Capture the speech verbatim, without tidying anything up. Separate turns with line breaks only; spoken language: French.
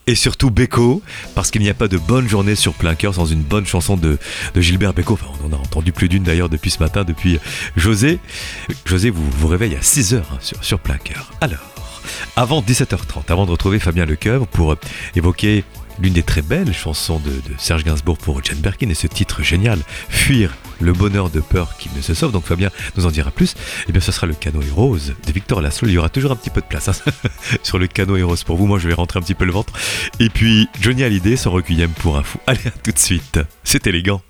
Et surtout Beko, parce qu'il n'y a pas de bonne journée sur plein cœur sans une bonne chanson de, de Gilbert Bécaud. Enfin, on en a entendu plus d'une d'ailleurs depuis ce matin, depuis José. José vous, vous réveille à six heures hein, sur, sur plein cœur. Alors, avant dix-sept heures trente, avant de retrouver Fabien Lecoeuvre pour évoquer l'une des très belles chansons de, de Serge Gainsbourg pour Jane Birkin et ce titre génial, Fuir le bonheur de peur qu'il ne se sauve. Donc Fabien nous en dira plus. Et bien ce sera le Canoë Rose de Victor Laszlo. Il y aura toujours un petit peu de place hein, sur le Canoë Rose pour vous. Moi je vais rentrer un petit peu le ventre. Et puis Johnny Hallyday, son Requiem pour un fou. Allez, à tout de suite. C'est élégant.